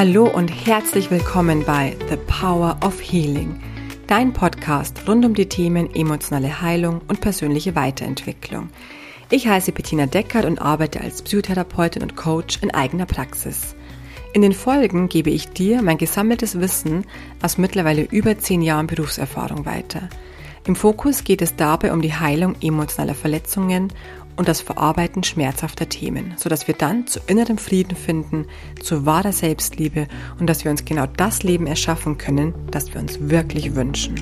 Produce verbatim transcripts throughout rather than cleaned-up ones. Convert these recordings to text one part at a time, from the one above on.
Hallo und herzlich willkommen bei The Power of Healing, dein Podcast rund um die Themen emotionale Heilung und persönliche Weiterentwicklung. Ich heiße Bettina Deckert und arbeite als Psychotherapeutin und Coach in eigener Praxis. In den Folgen gebe ich dir mein gesammeltes Wissen aus mittlerweile über zehn Jahren Berufserfahrung weiter. Im Fokus geht es dabei um die Heilung emotionaler Verletzungen und das Verarbeiten schmerzhafter Themen, sodass wir dann zu innerem Frieden finden, zu wahrer Selbstliebe und dass wir uns genau das Leben erschaffen können, das wir uns wirklich wünschen.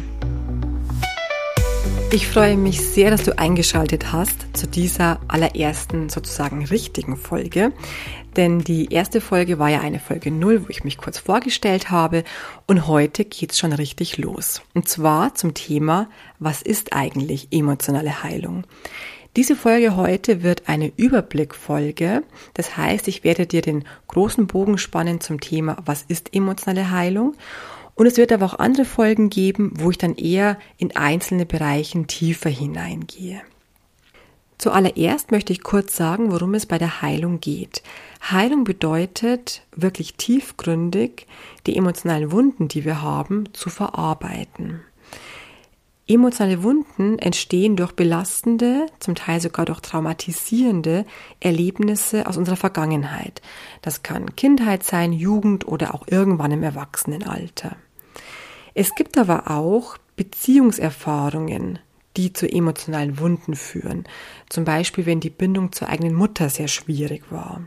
Ich freue mich sehr, dass du eingeschaltet hast zu dieser allerersten sozusagen richtigen Folge, denn die erste Folge war ja eine Folge null, wo ich mich kurz vorgestellt habe und heute geht's schon richtig los. Und zwar zum Thema, was ist eigentlich emotionale Heilung? Diese Folge heute wird eine Überblickfolge, das heißt, ich werde dir den großen Bogen spannen zum Thema, was ist emotionale Heilung? Und es wird aber auch andere Folgen geben, wo ich dann eher in einzelne Bereiche tiefer hineingehe. Zuallererst möchte ich kurz sagen, worum es bei der Heilung geht. Heilung bedeutet, wirklich tiefgründig die emotionalen Wunden, die wir haben, zu verarbeiten. Emotionale Wunden entstehen durch belastende, zum Teil sogar durch traumatisierende Erlebnisse aus unserer Vergangenheit. Das kann Kindheit sein, Jugend oder auch irgendwann im Erwachsenenalter. Es gibt aber auch Beziehungserfahrungen, die zu emotionalen Wunden führen. Zum Beispiel, wenn die Bindung zur eigenen Mutter sehr schwierig war.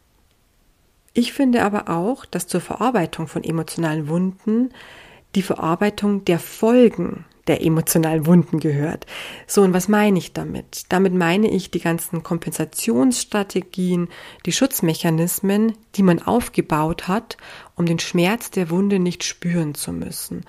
Ich finde aber auch, dass zur Verarbeitung von emotionalen Wunden die Verarbeitung der Folgen der emotionalen Wunden gehört. So, und was meine ich damit? Damit meine ich die ganzen Kompensationsstrategien, die Schutzmechanismen, die man aufgebaut hat, um den Schmerz der Wunde nicht spüren zu müssen.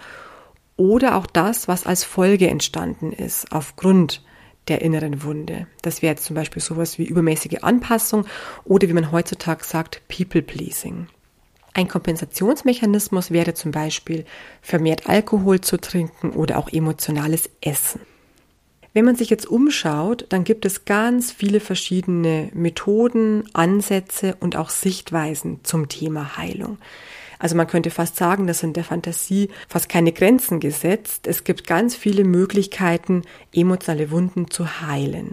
Oder auch das, was als Folge entstanden ist, aufgrund der inneren Wunde. Das wäre jetzt zum Beispiel sowas wie übermäßige Anpassung oder wie man heutzutage sagt, People-Pleasing. Ein Kompensationsmechanismus wäre zum Beispiel vermehrt Alkohol zu trinken oder auch emotionales Essen. Wenn man sich jetzt umschaut, dann gibt es ganz viele verschiedene Methoden, Ansätze und auch Sichtweisen zum Thema Heilung. Also man könnte fast sagen, dass in der Fantasie fast keine Grenzen gesetzt. Es gibt ganz viele Möglichkeiten, emotionale Wunden zu heilen.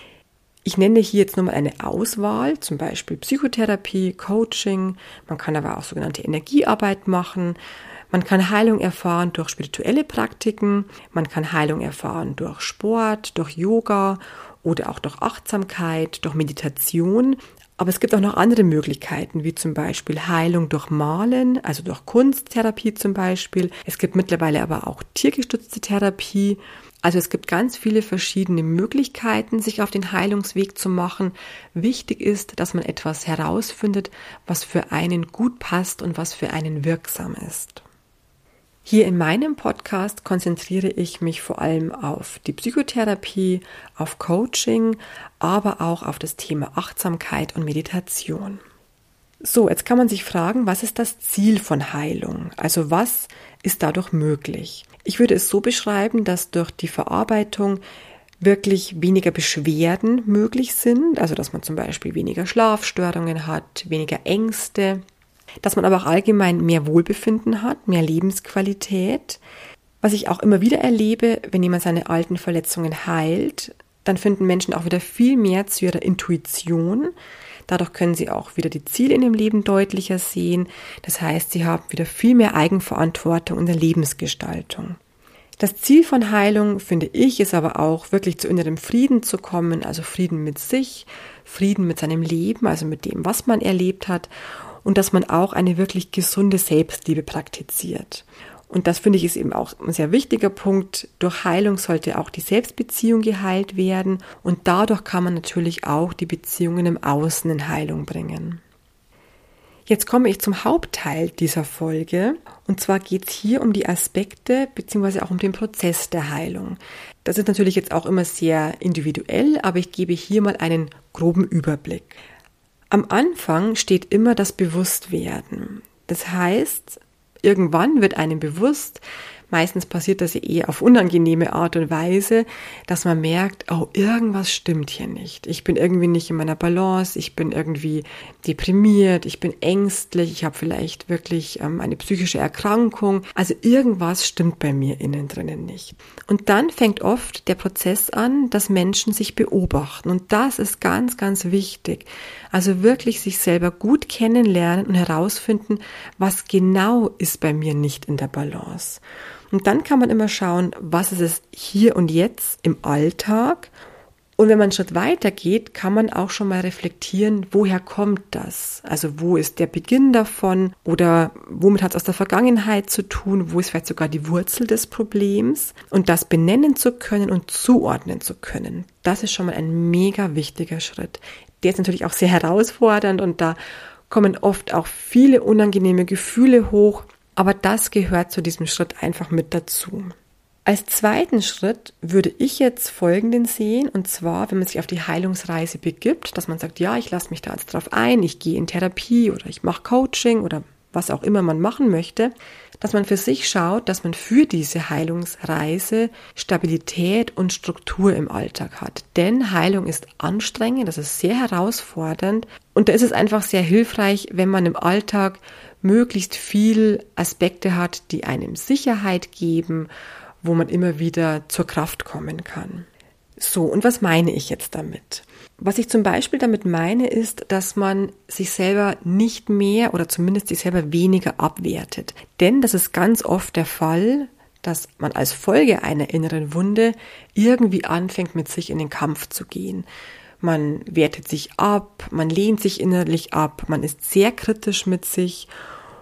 Ich nenne hier jetzt nochmal eine Auswahl, zum Beispiel Psychotherapie, Coaching, man kann aber auch sogenannte Energiearbeit machen, man kann Heilung erfahren durch spirituelle Praktiken, man kann Heilung erfahren durch Sport, durch Yoga oder auch durch Achtsamkeit, durch Meditation. Aber es gibt auch noch andere Möglichkeiten, wie zum Beispiel Heilung durch Malen, also durch Kunsttherapie zum Beispiel. Es gibt mittlerweile aber auch tiergestützte Therapie. Also es gibt ganz viele verschiedene Möglichkeiten, sich auf den Heilungsweg zu machen. Wichtig ist, dass man etwas herausfindet, was für einen gut passt und was für einen wirksam ist. Hier in meinem Podcast konzentriere ich mich vor allem auf die Psychotherapie, auf Coaching, aber auch auf das Thema Achtsamkeit und Meditation. So, jetzt kann man sich fragen, was ist das Ziel von Heilung? Also was ist dadurch möglich? Ich würde es so beschreiben, dass durch die Verarbeitung wirklich weniger Beschwerden möglich sind, also dass man zum Beispiel weniger Schlafstörungen hat, weniger Ängste, dass man aber auch allgemein mehr Wohlbefinden hat, mehr Lebensqualität. Was ich auch immer wieder erlebe, wenn jemand seine alten Verletzungen heilt, dann finden Menschen auch wieder viel mehr zu ihrer Intuition. Dadurch können sie auch wieder die Ziele in ihrem Leben deutlicher sehen. Das heißt, sie haben wieder viel mehr Eigenverantwortung in der Lebensgestaltung. Das Ziel von Heilung, finde ich, ist aber auch wirklich zu innerem Frieden zu kommen, also Frieden mit sich, Frieden mit seinem Leben, also mit dem, was man erlebt hat und dass man auch eine wirklich gesunde Selbstliebe praktiziert. Und das finde ich ist eben auch ein sehr wichtiger Punkt. Durch Heilung sollte auch die Selbstbeziehung geheilt werden und dadurch kann man natürlich auch die Beziehungen im Außen in Heilung bringen. Jetzt komme ich zum Hauptteil dieser Folge und zwar geht es hier um die Aspekte bzw. auch um den Prozess der Heilung. Das ist natürlich jetzt auch immer sehr individuell, aber ich gebe hier mal einen groben Überblick. Am Anfang steht immer das Bewusstwerden. Das heißt, irgendwann wird einem bewusst, Meistens passiert das eher auf unangenehme Art und Weise, dass man merkt, oh, irgendwas stimmt hier nicht. Ich bin irgendwie nicht in meiner Balance, ich bin irgendwie deprimiert, ich bin ängstlich, ich habe vielleicht wirklich ähm, eine psychische Erkrankung. Also irgendwas stimmt bei mir innen drinnen nicht. Und dann fängt oft der Prozess an, dass Menschen sich beobachten. Und das ist ganz, ganz wichtig. Also wirklich sich selber gut kennenlernen und herausfinden, was genau ist bei mir nicht in der Balance. Und dann kann man immer schauen, was ist es hier und jetzt im Alltag. Und wenn man einen Schritt weiter geht, kann man auch schon mal reflektieren, woher kommt das? Also wo ist der Beginn davon oder womit hat es aus der Vergangenheit zu tun? Wo ist vielleicht sogar die Wurzel des Problems? Und das benennen zu können und zuordnen zu können, das ist schon mal ein mega wichtiger Schritt. Der ist natürlich auch sehr herausfordernd und da kommen oft auch viele unangenehme Gefühle hoch. Aber das gehört zu diesem Schritt einfach mit dazu. Als zweiten Schritt würde ich jetzt Folgenden sehen, und zwar, wenn man sich auf die Heilungsreise begibt, dass man sagt, ja, ich lasse mich da jetzt drauf ein, ich gehe in Therapie oder ich mache Coaching oder was auch immer man machen möchte, dass man für sich schaut, dass man für diese Heilungsreise Stabilität und Struktur im Alltag hat. Denn Heilung ist anstrengend, das ist sehr herausfordernd und da ist es einfach sehr hilfreich, wenn man im Alltag möglichst viel Aspekte hat, die einem Sicherheit geben, wo man immer wieder zur Kraft kommen kann. So, und was meine ich jetzt damit? Was ich zum Beispiel damit meine, ist, dass man sich selber nicht mehr oder zumindest sich selber weniger abwertet. Denn das ist ganz oft der Fall, dass man als Folge einer inneren Wunde irgendwie anfängt, mit sich in den Kampf zu gehen. Man wertet sich ab, man lehnt sich innerlich ab, man ist sehr kritisch mit sich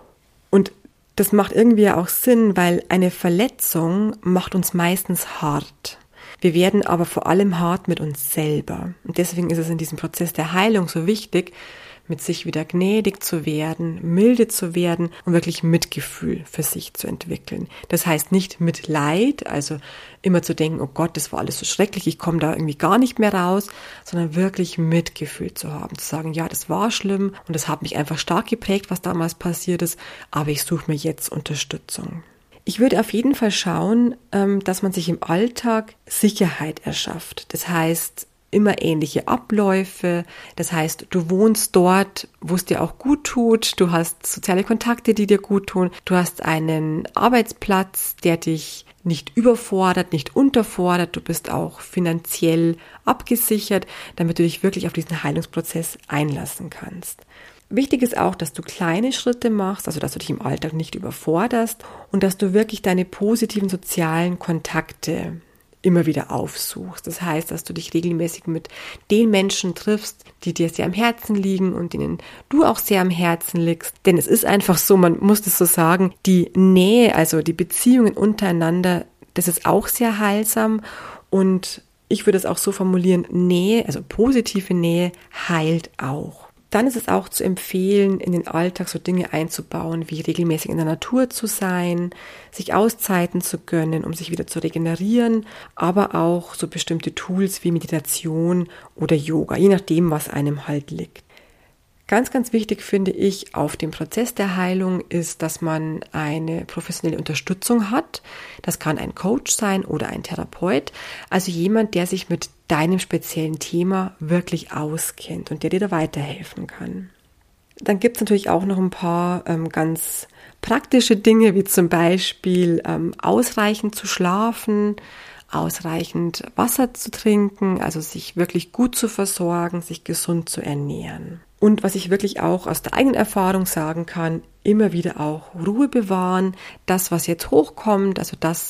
und das macht irgendwie auch Sinn, weil eine Verletzung macht uns meistens hart. Wir werden aber vor allem hart mit uns selber. Und deswegen ist es in diesem Prozess der Heilung so wichtig, mit sich wieder gnädig zu werden, milde zu werden und wirklich Mitgefühl für sich zu entwickeln. Das heißt nicht Mitleid, also immer zu denken, oh Gott, das war alles so schrecklich, ich komme da irgendwie gar nicht mehr raus, sondern wirklich Mitgefühl zu haben, zu sagen, ja, das war schlimm und das hat mich einfach stark geprägt, was damals passiert ist, aber ich suche mir jetzt Unterstützung. Ich würde auf jeden Fall schauen, dass man sich im Alltag Sicherheit erschafft. Das heißt, immer ähnliche Abläufe. Das heißt, du wohnst dort, wo es dir auch gut tut. Du hast soziale Kontakte, die dir gut tun. Du hast einen Arbeitsplatz, der dich nicht überfordert, nicht unterfordert. Du bist auch finanziell abgesichert, damit du dich wirklich auf diesen Heilungsprozess einlassen kannst. Wichtig ist auch, dass du kleine Schritte machst, also dass du dich im Alltag nicht überforderst und dass du wirklich deine positiven sozialen Kontakte immer wieder aufsuchst. Das heißt, dass du dich regelmäßig mit den Menschen triffst, die dir sehr am Herzen liegen und denen du auch sehr am Herzen liegst. Denn es ist einfach so, man muss das so sagen, die Nähe, also die Beziehungen untereinander, das ist auch sehr heilsam und ich würde es auch so formulieren, Nähe, also positive Nähe heilt auch. Dann ist es auch zu empfehlen, in den Alltag so Dinge einzubauen, wie regelmäßig in der Natur zu sein, sich Auszeiten zu gönnen, um sich wieder zu regenerieren, aber auch so bestimmte Tools wie Meditation oder Yoga, je nachdem, was einem halt liegt. Ganz, ganz wichtig finde ich auf dem Prozess der Heilung ist, dass man eine professionelle Unterstützung hat. Das kann ein Coach sein oder ein Therapeut, also jemand, der sich mit deinem speziellen Thema wirklich auskennt und der dir da weiterhelfen kann. Dann gibt es natürlich auch noch ein paar ähm, ganz praktische Dinge, wie zum Beispiel ähm, ausreichend zu schlafen, ausreichend Wasser zu trinken, also sich wirklich gut zu versorgen, sich gesund zu ernähren. Und was ich wirklich auch aus der eigenen Erfahrung sagen kann, immer wieder auch Ruhe bewahren. Das, was jetzt hochkommt, also das,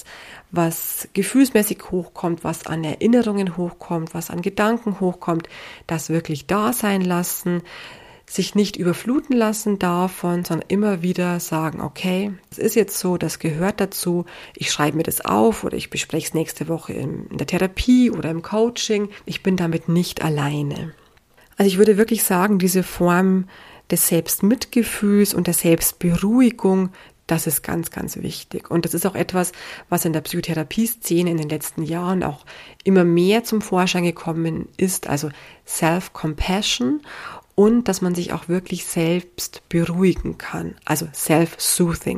was gefühlsmäßig hochkommt, was an Erinnerungen hochkommt, was an Gedanken hochkommt, das wirklich da sein lassen, sich nicht überfluten lassen davon, sondern immer wieder sagen, okay, das ist jetzt so, das gehört dazu, ich schreibe mir das auf oder ich bespreche es nächste Woche in der Therapie oder im Coaching, ich bin damit nicht alleine. Also ich würde wirklich sagen, diese Form des Selbstmitgefühls und der Selbstberuhigung, das ist ganz, ganz wichtig. Und das ist auch etwas, was in der Psychotherapie-Szene in den letzten Jahren auch immer mehr zum Vorschein gekommen ist, also Self-Compassion und dass man sich auch wirklich selbst beruhigen kann, also Self-Soothing.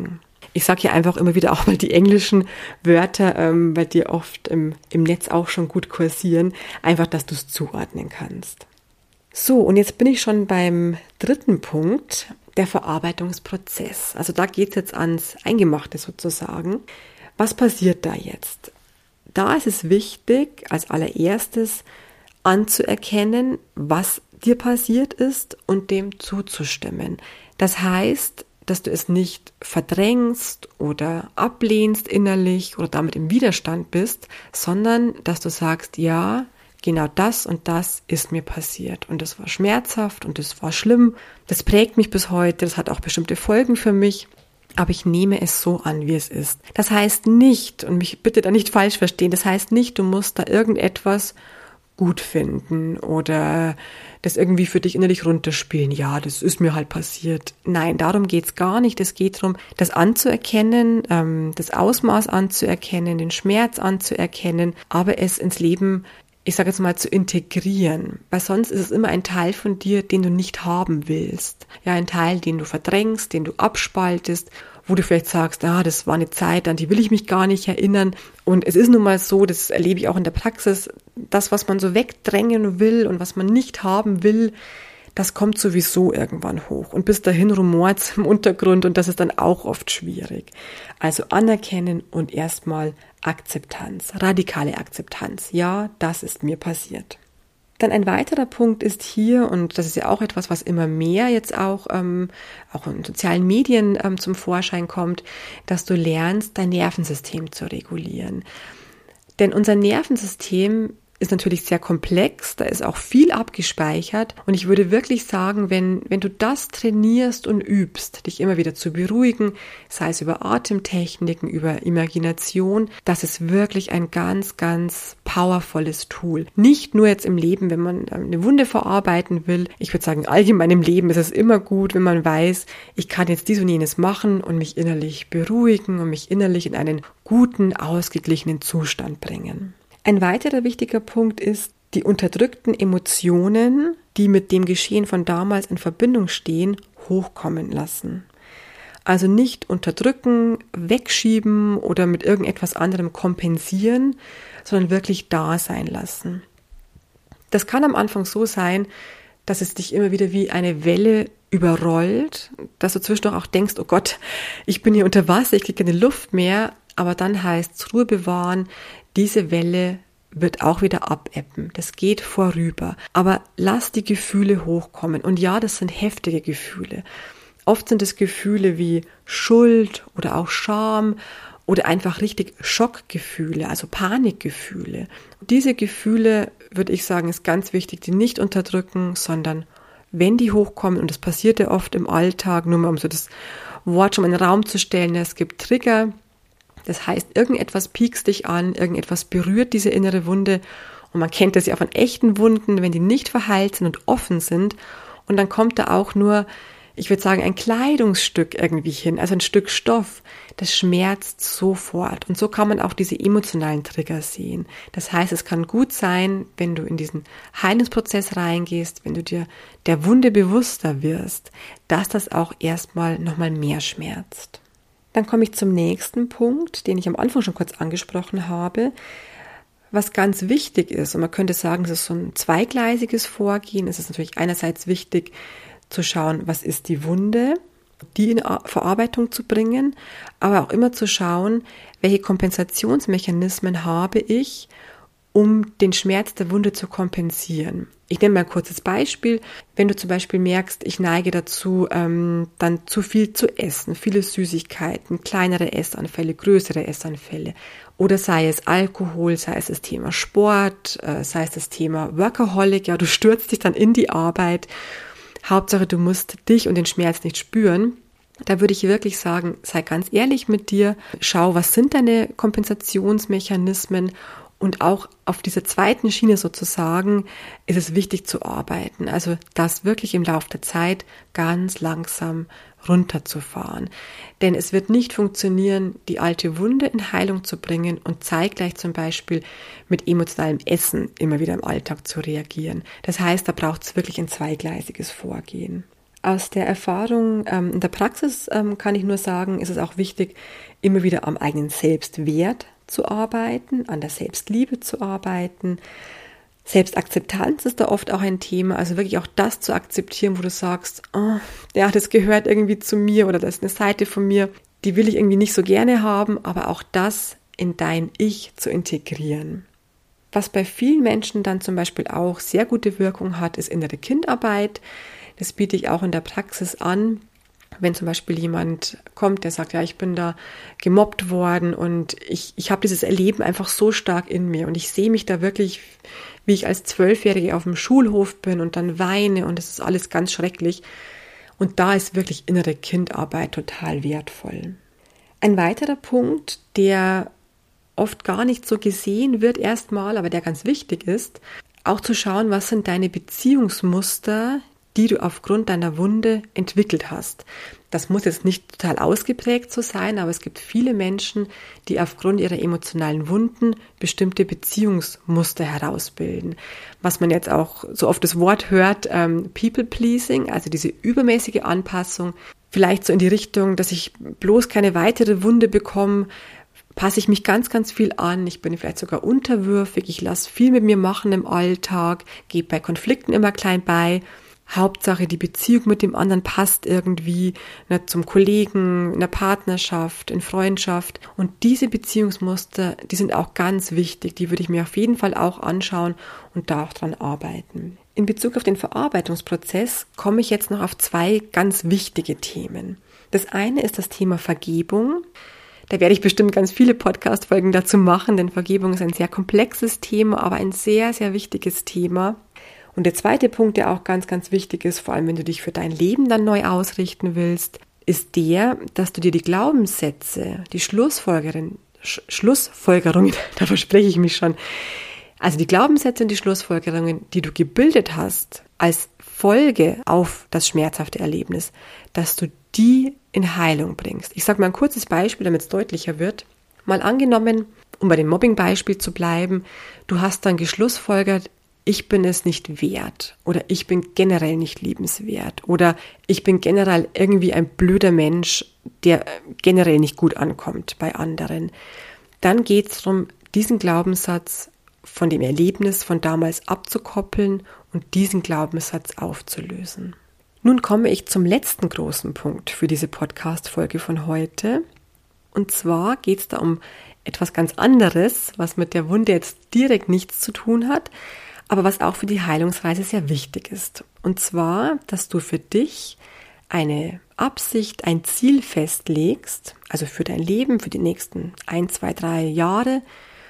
Ich sage hier einfach immer wieder auch mal die englischen Wörter, ähm, weil die oft im, im Netz auch schon gut kursieren, einfach, dass du es zuordnen kannst. So, und jetzt bin ich schon beim dritten Punkt, der Verarbeitungsprozess. Also da geht es jetzt ans Eingemachte sozusagen. Was passiert da jetzt? Da ist es wichtig, als allererstes anzuerkennen, was dir passiert ist und dem zuzustimmen. Das heißt, dass du es nicht verdrängst oder ablehnst innerlich oder damit im Widerstand bist, sondern dass du sagst, ja, genau das und das ist mir passiert und das war schmerzhaft und das war schlimm, das prägt mich bis heute, das hat auch bestimmte Folgen für mich, aber ich nehme es so an, wie es ist. Das heißt nicht, und mich bitte da nicht falsch verstehen, das heißt nicht, du musst da irgendetwas gut finden oder das irgendwie für dich innerlich runterspielen. Ja, das ist mir halt passiert. Nein, darum geht's gar nicht. Es geht darum, das anzuerkennen, ähm, das Ausmaß anzuerkennen, den Schmerz anzuerkennen, aber es ins Leben, ich sage jetzt mal, zu integrieren. Weil sonst ist es immer ein Teil von dir, den du nicht haben willst. Ja, ein Teil, den du verdrängst, den du abspaltest, wo du vielleicht sagst, ah, das war eine Zeit, an die will ich mich gar nicht erinnern. Und es ist nun mal so, das erlebe ich auch in der Praxis, das, was man so wegdrängen will und was man nicht haben will, das kommt sowieso irgendwann hoch. Und bis dahin rumort es im Untergrund und das ist dann auch oft schwierig. Also anerkennen und erstmal Akzeptanz, radikale Akzeptanz. Ja, das ist mir passiert. Dann ein weiterer Punkt ist hier, und das ist ja auch etwas, was immer mehr jetzt auch, ähm, auch in sozialen Medien ähm, zum Vorschein kommt, dass du lernst, dein Nervensystem zu regulieren. Denn unser Nervensystem ist natürlich sehr komplex, da ist auch viel abgespeichert und ich würde wirklich sagen, wenn, wenn du das trainierst und übst, dich immer wieder zu beruhigen, sei es über Atemtechniken, über Imagination, das ist wirklich ein ganz, ganz powervolles Tool. Nicht nur jetzt im Leben, wenn man eine Wunde verarbeiten will, ich würde sagen, allgemein im Leben ist es immer gut, wenn man weiß, ich kann jetzt dies und jenes machen und mich innerlich beruhigen und mich innerlich in einen guten, ausgeglichenen Zustand bringen. Ein weiterer wichtiger Punkt ist, die unterdrückten Emotionen, die mit dem Geschehen von damals in Verbindung stehen, hochkommen lassen. Also nicht unterdrücken, wegschieben oder mit irgendetwas anderem kompensieren, sondern wirklich da sein lassen. Das kann am Anfang so sein, dass es dich immer wieder wie eine Welle überrollt, dass du zwischendurch auch denkst, oh Gott, ich bin hier unter Wasser, ich kriege keine Luft mehr, aber dann heißt es Ruhe bewahren, diese Welle wird auch wieder abebben. Das geht vorüber. Aber lass die Gefühle hochkommen. Und ja, das sind heftige Gefühle. Oft sind es Gefühle wie Schuld oder auch Scham oder einfach richtig Schockgefühle, also Panikgefühle. Und diese Gefühle, würde ich sagen, ist ganz wichtig, die nicht unterdrücken, sondern wenn die hochkommen, und das passiert ja oft im Alltag, nur mal um so das Wort schon mal in den Raum zu stellen, es gibt Trigger. Das heißt, irgendetwas piekst dich an, irgendetwas berührt diese innere Wunde und man kennt das ja von echten Wunden, wenn die nicht verheilt sind und offen sind und dann kommt da auch nur, ich würde sagen, ein Kleidungsstück irgendwie hin, also ein Stück Stoff, das schmerzt sofort und so kann man auch diese emotionalen Trigger sehen. Das heißt, es kann gut sein, wenn du in diesen Heilungsprozess reingehst, wenn du dir der Wunde bewusster wirst, dass das auch erstmal nochmal mehr schmerzt. Dann komme ich zum nächsten Punkt, den ich am Anfang schon kurz angesprochen habe, was ganz wichtig ist. Und man könnte sagen, es ist so ein zweigleisiges Vorgehen. Es ist natürlich einerseits wichtig zu schauen, was ist die Wunde, die in Verarbeitung zu bringen, aber auch immer zu schauen, welche Kompensationsmechanismen habe ich, um den Schmerz der Wunde zu kompensieren. Ich nehme mal ein kurzes Beispiel. Wenn du zum Beispiel merkst, ich neige dazu, ähm, dann zu viel zu essen, viele Süßigkeiten, kleinere Essanfälle, größere Essanfälle, oder sei es Alkohol, sei es das Thema Sport, äh, sei es das Thema Workaholic, ja, du stürzt dich dann in die Arbeit. Hauptsache, du musst dich und den Schmerz nicht spüren. Da würde ich wirklich sagen, sei ganz ehrlich mit dir, schau, was sind deine Kompensationsmechanismen. Und auch auf dieser zweiten Schiene sozusagen ist es wichtig zu arbeiten. Also das wirklich im Laufe der Zeit ganz langsam runterzufahren. Denn es wird nicht funktionieren, die alte Wunde in Heilung zu bringen und zeitgleich zum Beispiel mit emotionalem Essen immer wieder im Alltag zu reagieren. Das heißt, da braucht es wirklich ein zweigleisiges Vorgehen. Aus der Erfahrung ähm, in der Praxis ähm, kann ich nur sagen, ist es auch wichtig, immer wieder am eigenen Selbstwert zu arbeiten, an der Selbstliebe zu arbeiten. Selbstakzeptanz ist da oft auch ein Thema, also wirklich auch das zu akzeptieren, wo du sagst, oh, ja, das gehört irgendwie zu mir oder das ist eine Seite von mir, die will ich irgendwie nicht so gerne haben, aber auch das in dein Ich zu integrieren. Was bei vielen Menschen dann zum Beispiel auch sehr gute Wirkung hat, ist innere Kindarbeit. Das biete ich auch in der Praxis an. Wenn zum Beispiel jemand kommt, der sagt, ja, ich bin da gemobbt worden und ich, ich habe dieses Erleben einfach so stark in mir und ich sehe mich da wirklich, wie ich als Zwölfjährige auf dem Schulhof bin und dann weine und es ist alles ganz schrecklich. Und da ist wirklich innere Kindarbeit total wertvoll. Ein weiterer Punkt, der oft gar nicht so gesehen wird erstmal, aber der ganz wichtig ist, auch zu schauen, was sind deine Beziehungsmuster, die du aufgrund deiner Wunde entwickelt hast. Das muss jetzt nicht total ausgeprägt so sein, aber es gibt viele Menschen, die aufgrund ihrer emotionalen Wunden bestimmte Beziehungsmuster herausbilden. Was man jetzt auch so oft das Wort hört, ähm, People-Pleasing, also diese übermäßige Anpassung, vielleicht so in die Richtung, dass ich bloß keine weitere Wunde bekomme, passe ich mich ganz, ganz viel an, ich bin vielleicht sogar unterwürfig, ich lasse viel mit mir machen im Alltag, gebe bei Konflikten immer klein bei. Hauptsache, die Beziehung mit dem anderen passt irgendwie, ne, zum Kollegen, in der Partnerschaft, in Freundschaft. Und diese Beziehungsmuster, die sind auch ganz wichtig. Die würde ich mir auf jeden Fall auch anschauen und da auch dran arbeiten. In Bezug auf den Verarbeitungsprozess komme ich jetzt noch auf zwei ganz wichtige Themen. Das eine ist das Thema Vergebung. Da werde ich bestimmt ganz viele Podcast-Folgen dazu machen, denn Vergebung ist ein sehr komplexes Thema, aber ein sehr, sehr wichtiges Thema. Und der zweite Punkt, der auch ganz, ganz wichtig ist, vor allem wenn du dich für dein Leben dann neu ausrichten willst, ist der, dass du dir die Glaubenssätze, die Schlussfolgerungen, Sch- Schlussfolgerungen, da verspreche ich mich schon, also die Glaubenssätze und die Schlussfolgerungen, die du gebildet hast als Folge auf das schmerzhafte Erlebnis, dass du die in Heilung bringst. Ich sage mal ein kurzes Beispiel, damit es deutlicher wird. Mal angenommen, um bei dem Mobbing-Beispiel zu bleiben, du hast dann geschlussfolgert, ich bin es nicht wert oder ich bin generell nicht liebenswert oder ich bin generell irgendwie ein blöder Mensch, der generell nicht gut ankommt bei anderen. Dann geht es darum, diesen Glaubenssatz von dem Erlebnis von damals abzukoppeln und diesen Glaubenssatz aufzulösen. Nun komme ich zum letzten großen Punkt für diese Podcast-Folge von heute. Und zwar geht es da um etwas ganz anderes, was mit der Wunde jetzt direkt nichts zu tun hat, aber was auch für die Heilungsreise sehr wichtig ist. Und zwar, dass du für dich eine Absicht, ein Ziel festlegst, also für dein Leben, für die nächsten ein, zwei, drei Jahre,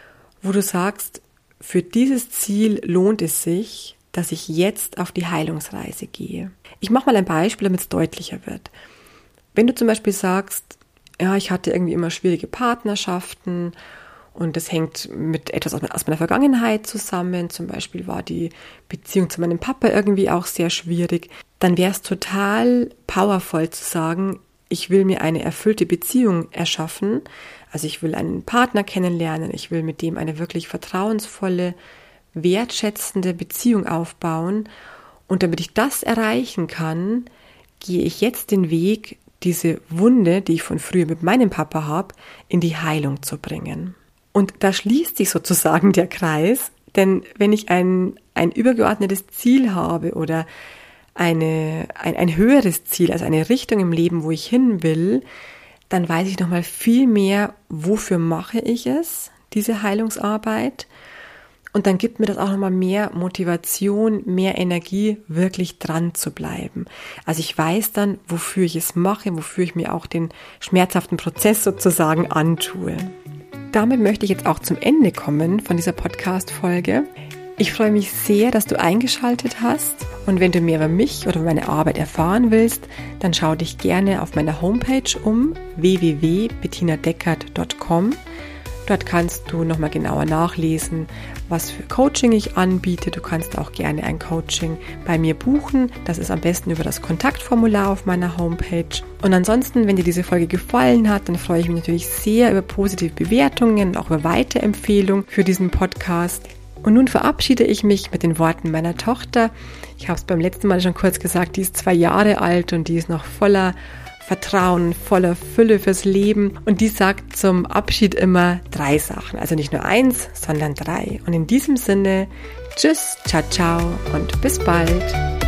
wo du sagst, für dieses Ziel lohnt es sich, dass ich jetzt auf die Heilungsreise gehe. Ich mache mal ein Beispiel, damit es deutlicher wird. Wenn du zum Beispiel sagst, ja, ich hatte irgendwie immer schwierige Partnerschaften und das hängt mit etwas aus meiner Vergangenheit zusammen, zum Beispiel war die Beziehung zu meinem Papa irgendwie auch sehr schwierig, dann wäre es total powerful zu sagen, ich will mir eine erfüllte Beziehung erschaffen, also ich will einen Partner kennenlernen, ich will mit dem eine wirklich vertrauensvolle, wertschätzende Beziehung aufbauen und damit ich das erreichen kann, gehe ich jetzt den Weg, diese Wunde, die ich von früher mit meinem Papa habe, in die Heilung zu bringen. Und da schließt sich sozusagen der Kreis, denn wenn ich ein, ein übergeordnetes Ziel habe oder eine, ein, ein höheres Ziel, also eine Richtung im Leben, wo ich hin will, dann weiß ich nochmal viel mehr, wofür mache ich es, diese Heilungsarbeit. Und dann gibt mir das auch nochmal mehr Motivation, mehr Energie, wirklich dran zu bleiben. Also ich weiß dann, wofür ich es mache, wofür ich mir auch den schmerzhaften Prozess sozusagen antue. Damit möchte ich jetzt auch zum Ende kommen von dieser Podcast-Folge. Ich freue mich sehr, dass du eingeschaltet hast. Und wenn du mehr über mich oder über meine Arbeit erfahren willst, dann schau dich gerne auf meiner Homepage um, w w w punkt bettina deckert punkt com. Dort kannst du nochmal genauer nachlesen, was für Coaching ich anbiete. Du kannst auch gerne ein Coaching bei mir buchen. Das ist am besten über das Kontaktformular auf meiner Homepage. Und ansonsten, wenn dir diese Folge gefallen hat, dann freue ich mich natürlich sehr über positive Bewertungen und auch über Weiterempfehlungen für diesen Podcast. Und nun verabschiede ich mich mit den Worten meiner Tochter. Ich habe es beim letzten Mal schon kurz gesagt, die ist zwei Jahre alt und die ist noch voller Vertrauen, voller Fülle fürs Leben. Und die sagt zum Abschied immer drei Sachen. Also nicht nur eins, sondern drei. Und in diesem Sinne, tschüss, ciao, ciao und bis bald.